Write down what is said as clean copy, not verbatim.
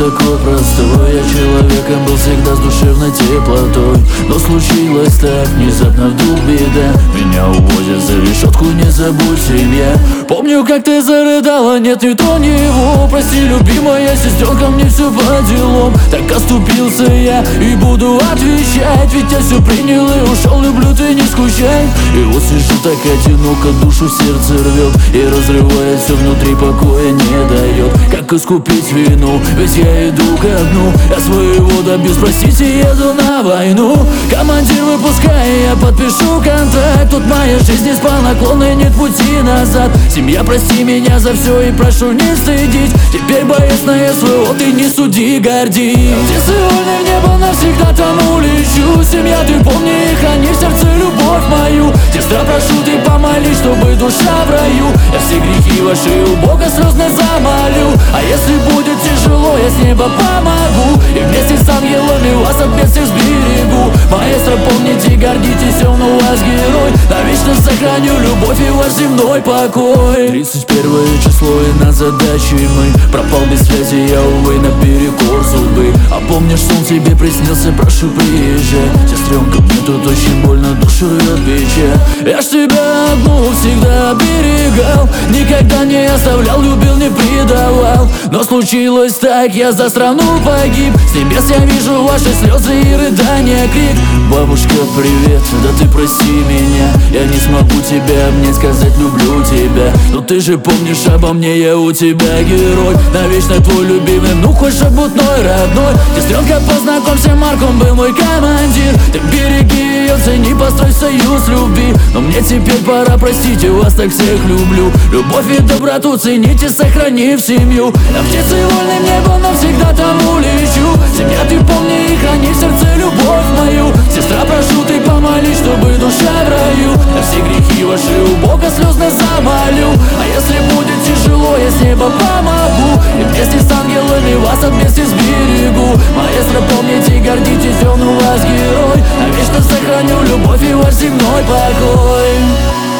такой простой. Я человеком был всегда с душевной теплотой, но случилось так внезапно, вдруг беда. Меня увозят за решетку, не забудь, семья. Помню, как ты зарыдала, нет, ни то, ни его. Прости, любимая сестренка, мне все по делам. Так оступился я и буду отвечать, ведь я все принял и ушел. Люблю, ты не скучай. И вот сижу так одиноко, душу сердце рвет и разрывает все внутри, покоя не дает. Как искупить вину, ведь я иду ко дну. Я своего добьюсь, простите, еду на войну. Командир, выпускай, я подпишу контракт. Тут моя жизнь не спал наклонной, нет пути назад. Семья, прости меня за все и прошу не стыдить. Теперь боец на СВО, ты не суди, гордись. Где сегодня в небо навсегда, там улечу. Семья, ты помни и храни в сердце любовь мою. Сестра, прошу, ты помолись, чтобы душа в раю. Я все грехи ваши у Бога слезно замолю. А если будет тяжело, я с неба помогу, и вместе с ангелами вас от бед всех сберегу. Маэстро, помните, гордитесь, он у вас герой. Навечно сохраню любовь и ваш земной покой. 31 число и на задаче мы. Пропал без связи я, увы, наперекор судьбы. А помнишь, сон тебе приснился, прошу, приезжай. Сестренка, мне тут очень больно, душу рвет печаль. Я ж тебя одну всегда оберегал, никогда не оставлял, любил, не предавал. Но случилось так, я за страну погиб. С небес я вижу ваши слезы и рыдания, крик. Бабушка, привет, да ты прости меня. Я не смогу тебя обнять, сказать люблю тебя. Но ты же помнишь обо мне, я у тебя герой. Навечно твой любимый, ну хоть шебутной, родной. Сестренка, познакомься, Марк, он был мой командир. Ты береги ее, цени, построй союз любви. Но мне теперь пора, простите, вас так всех люблю. Любовь и доброту цените, сохранив семью. На птицы вольным небо навсегда там улечу. Семья, ты помни и храни в сердце любовь мою. Сестра, прошу, ты помолись, чтобы душа в раю. На все грехи ваши у Бога слезно замолю. А если будет тяжело, я с неба помогу, и вместе с ангелами вас от бед сберегу. Маэстро, помните, гордитесь, он у вас герой. Навечно сохраню любовь и ваш земной покой.